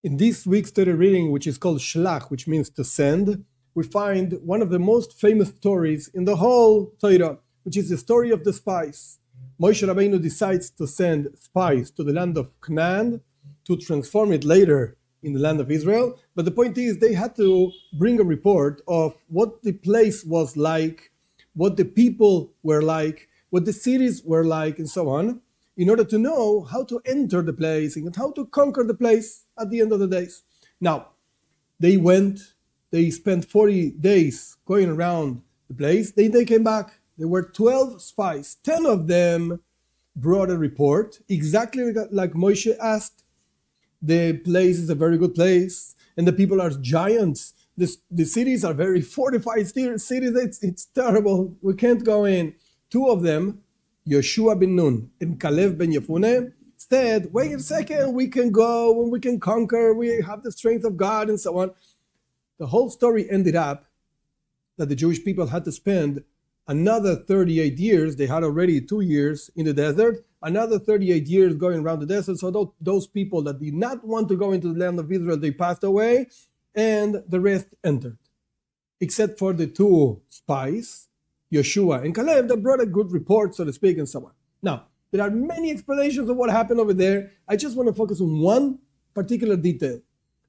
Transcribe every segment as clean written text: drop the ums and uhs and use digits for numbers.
In this week's Torah reading, which is called Shlach, which means to send, we find one of the most famous stories in the whole Torah, which is the story of the spies. Moshe Rabbeinu decides to send spies to the land of Canaan to transform it later in the land of Israel. But the point is, they had to bring a report of what the place was like, what the people were like, what the cities were like, and so on, in order to know how to enter the place and how to conquer the place at the end of the days. Now, they spent 40 days going around the place. They came back. There were 12 spies. 10 of them brought a report, exactly like Moshe asked. The place is a very good place, and the people are giants. The cities are very fortified cities. It's terrible. We can't go in. 2 of them, Yoshua ben Nun and Kalev ben Yefune, said, wait a second, we can go and we can conquer. We have the strength of God and so on. The whole story ended up that the Jewish people had to spend another 38 years. They had already 2 years in the desert, another 38 years going around the desert. So those people that did not want to go into the land of Israel, they passed away, and the rest entered. Except for the 2 spies, Yoshua and Caleb, that brought a good report, so to speak, and so on. Now, there are many explanations of what happened over there. I just want to focus on one particular detail.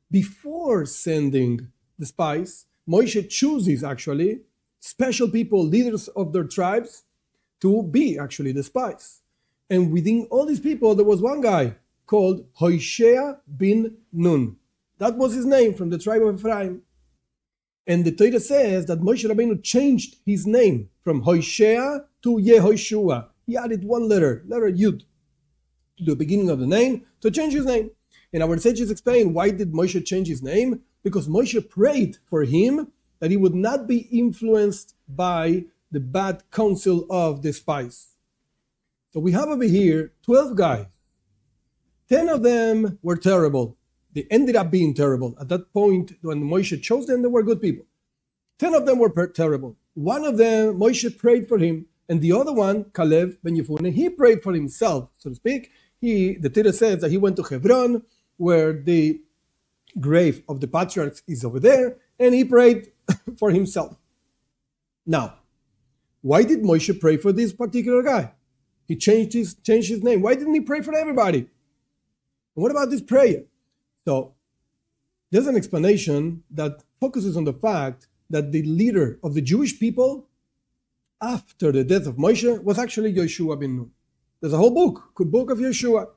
Before sending the spies, Moshe chooses actually special people, leaders of their tribes, to be actually the spies. And within all these people, there was one guy called Hoshea bin Nun. That was his name, from the tribe of Ephraim. And the Torah says that Moshe Rabbeinu changed his name from Hoshea to Yehoshua. He added one letter Yud, to the beginning of the name to change his name. And our sages explain, why did Moshe change his name? Because Moshe prayed for him that he would not be influenced by the bad counsel of the spies. So we have over here 12 guys. 10 of them were terrible. They ended up being terrible. At that point, when Moshe chose them, they were good people. 10 of them were terrible. One of them, Moshe prayed for him, and the other one, Kalev ben Yefune, he prayed for himself, so to speak. The Torah says that he went to Hebron, where the grave of the patriarchs is over there, and he prayed for himself. Now, why did Moshe pray for this particular guy? He changed his name. Why didn't he pray for everybody? And what about this prayer? So there's an explanation that focuses on the fact that the leader of the Jewish people after the death of Moshe was actually Yoshua ben Nun. There's a whole book of Yoshua.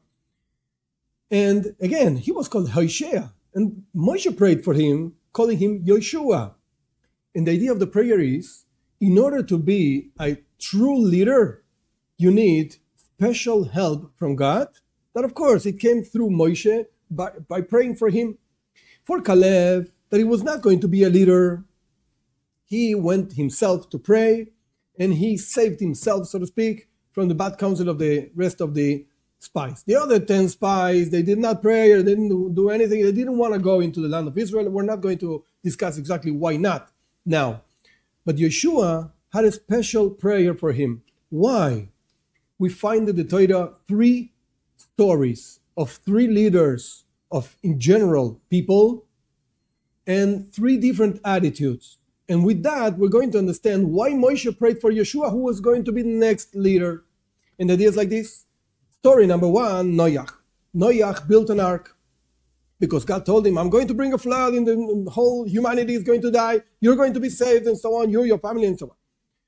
And again, he was called Hoshea. And Moshe prayed for him, calling him Yoshua. And the idea of the prayer is, in order to be a true leader, you need special help from God. That, of course, it came through Moshe by praying for him. For Caleb, that he was not going to be a leader, he went himself to pray, and he saved himself, so to speak, from the bad counsel of the rest of the spies. The other 10 spies, they did not pray, or they didn't do anything. They didn't want to go into the land of Israel. We're not going to discuss exactly why not now. But Yeshua had a special prayer for him. Why? We find in the Torah 3 stories of 3 leaders of, in general, people, and 3 different attitudes. And with that, we're going to understand why Moshe prayed for Yeshua, who was going to be the next leader. And the idea is like this. Story number 1, Noach. Noach built an ark because God told him, I'm going to bring a flood and the whole humanity is going to die. You're going to be saved and so on, you, your family, and so on.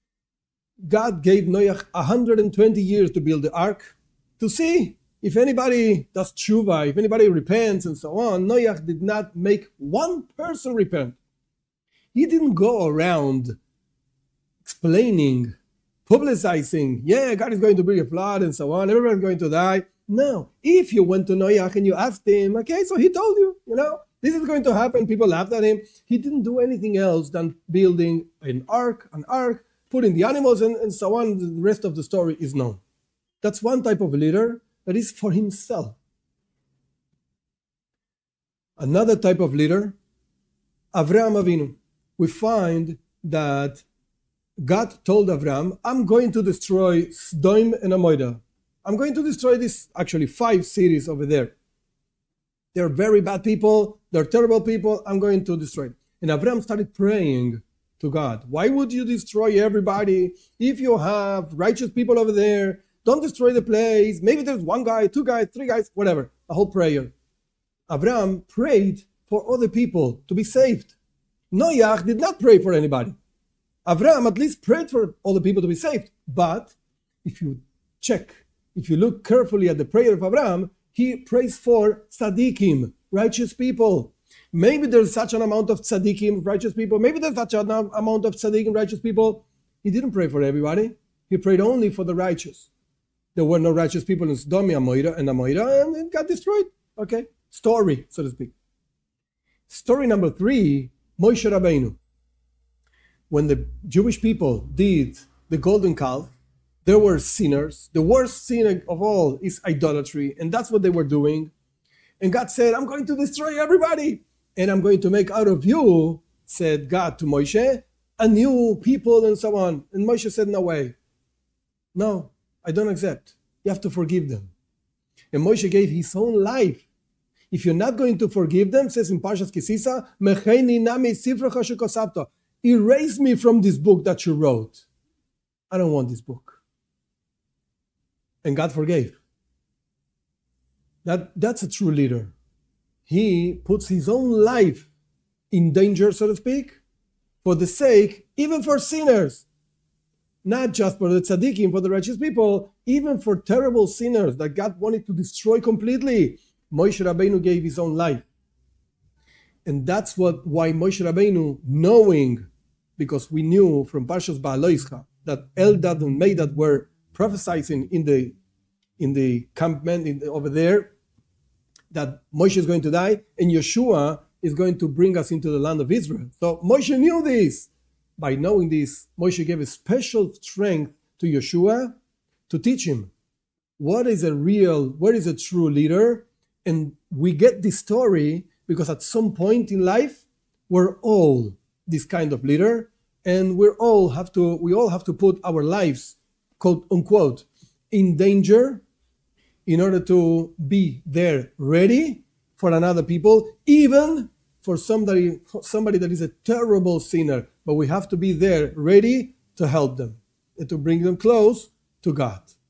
God gave Noach 120 years to build the ark to see if anybody does tshuva, if anybody repents and so on. Noach did not make one person repent. He didn't go around explaining, publicizing, yeah, God is going to bring a flood and so on, everyone's going to die. No. If you went to Noach and you asked him, okay, so he told you, this is going to happen, people laughed at him. He didn't do anything else than building an ark, putting the animals and so on. The rest of the story is known. That's one type of leader that is for himself. Another type of leader, Avraham Avinu. We find that God told Avram, I'm going to destroy Sodom and Amorah. I'm going to destroy this, actually 5 cities over there. They're very bad people. They're terrible people. I'm going to destroy them. And Avram started praying to God. Why would you destroy everybody if you have righteous people over there? Don't destroy the place. Maybe there's one guy, two guys, three guys, whatever. A whole prayer. Avram prayed for other people to be saved. Noach did not pray for anybody. Avram at least prayed for all the people to be saved. But if you look carefully at the prayer of Avram, he prays for tzaddikim, righteous people. Maybe there's such an amount of tzaddikim, righteous people. Maybe there's such an amount of tzaddikim, righteous people. He didn't pray for everybody. He prayed only for the righteous. There were no righteous people in Sodom and Amorah, and it got destroyed. Okay, story, so to speak. Story number 3, Moshe Rabbeinu. When the Jewish people did the golden calf, there were sinners. The worst sin of all is idolatry, and that's what they were doing. And God said, I'm going to destroy everybody, and I'm going to make out of you, said God to Moshe, a new people and so on. And Moshe said, no way. No, I don't accept. You have to forgive them. And Moshe gave his own life. If you're not going to forgive them, says in Parshas Kisisa, Mecheini nami sifrecha shekosavta. Erase me from this book that you wrote. I don't want this book. And God forgave. That's a true leader. He puts his own life in danger, so to speak, for the sake, even for sinners. Not just for the tzaddikim, for the righteous people, even for terrible sinners that God wanted to destroy completely. Moshe Rabbeinu gave his own life. And that's why Moshe Rabbeinu, knowing, because we knew from Parshas Ba'aloischa that Eldad and Medad were prophesying in the campment over there, that Moshe is going to die, and Yeshua is going to bring us into the land of Israel. So Moshe knew this. By knowing this, Moshe gave a special strength to Yeshua to teach him what is a true leader. And we get this story because at some point in life, we're all this kind of leader, and we all have to put our lives, quote unquote, in danger in order to be there ready for another people, even for somebody that is a terrible sinner. But we have to be there ready to help them and to bring them close to God.